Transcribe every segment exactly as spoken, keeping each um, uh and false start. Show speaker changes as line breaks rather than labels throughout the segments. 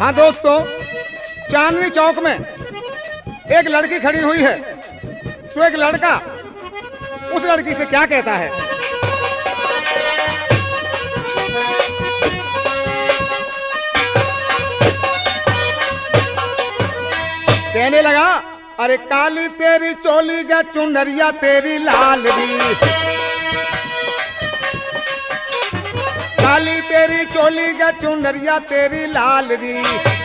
हाँ दोस्तों, चांदनी चौक में एक लड़की खड़ी हुई है, तो एक लड़का उस लड़की से क्या कहता है। कहने लगा, अरे काली तेरी चोली गे चुनरिया तेरी लाल री, काली तेरी चोली गे चुनरिया तेरी लाल री,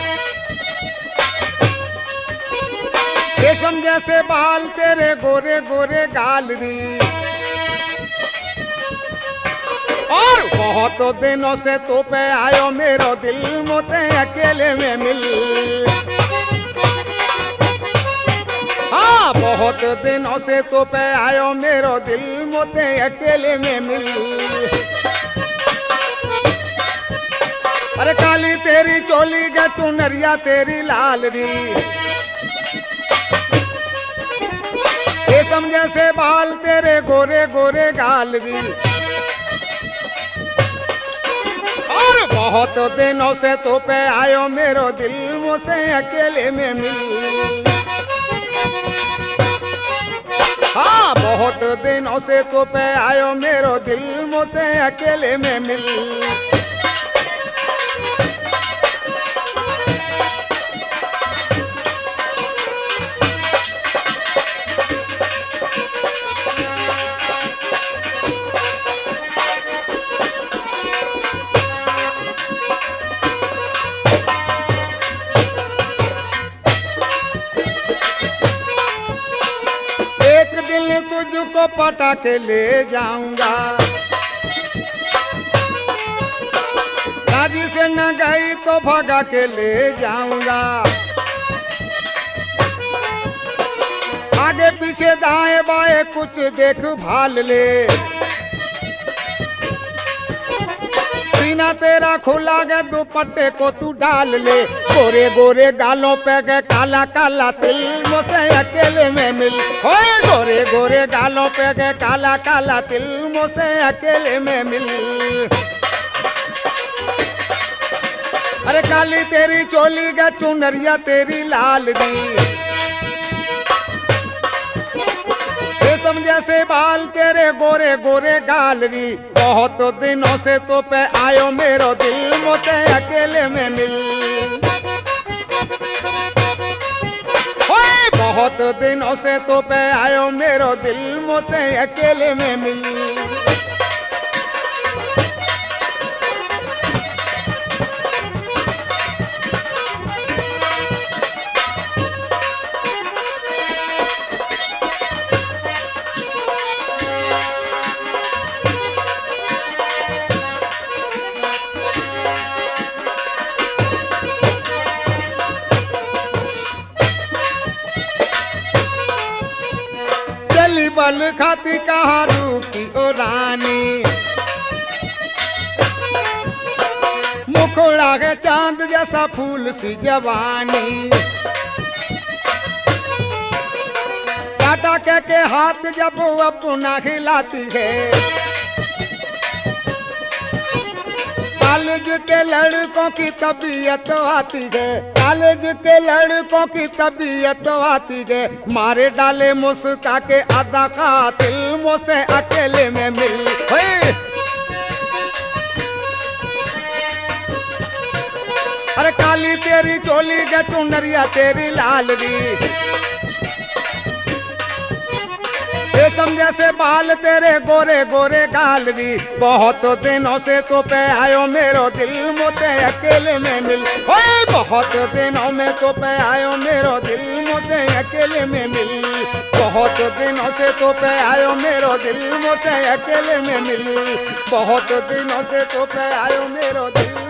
रेशम जैसे बाल तेरे गोरे गोरे गाल री, और बहुत दिनों से तो पे आयो मेरो दिल मोते अकेले में मिल। हाँ, बहुत दिनों से तो पे आयो मेरो दिल मोते अकेले में मिल। अरे काली तेरी चोली गे चुनरिया तेरी लाल री, रेशम जैसे बाल तेरे गोरे गोरे गाल री, और बहुत दिनों से तो पे आयो मेरो दिल मुझसे अकेले में मिल। हाँ, बहुत दिनों से तो पे आयो मेरो दिल मुझसे अकेले में मिल। तुझको पटा के ले जाऊंगा, राजी से न गई तो भगा के ले जाऊंगा, आगे पीछे दाएं बाएं कुछ देख भाल ले, सीना तेरा खुला गे दुपट्टे को तू डाल ले, गोरे गोरे गालों पे गे काला काला तिल मुझसे अकेले में मिल। ओए गोरे गोरे गालों पे गे काला काला तिल मुझसे अकेले में मिल। अरे काली तेरी चोली गे चुनरिया तेरी लाल री, रेशम जैसे बाल तेरे गोरे गोरे गाल री, बहुत दिनों से तो पे आयो मेरो दिल मोते अकेले में मिल। ओए बहुत दिनों से तो पे आयो मेरो दिल मुझसे अकेले में मिल। बल खाती कहाँ रूकी ओ रानी, मुखड़ा के चांद जैसा फूल सी जवानी, टाटा के, के हाथ जब अपना हिलाती है, कॉलेज के लड़कों की तबीयत आती है, कॉलेज के लड़कों की तबीयत आती है, मारे डाले मुस्का के अदा का दिल मुझसे अकेले में मिल। अरे काली तेरी चोली गे चुनरिया तेरी लाल री, रेशम जैसे बाल तेरे गोरे गोरे गाल री, बहुत दिनों से तो पे आयो मेरो दिल मोते अकेले में मिल। ओए बहुत दिनों में तो पे आयो मेरो दिल मोते अकेले में मिल, बहुत दिनों से तो पे आयो मेरो दिल मोते अकेले में मिल, बहुत दिनों से तो पे आयो मेरो दिल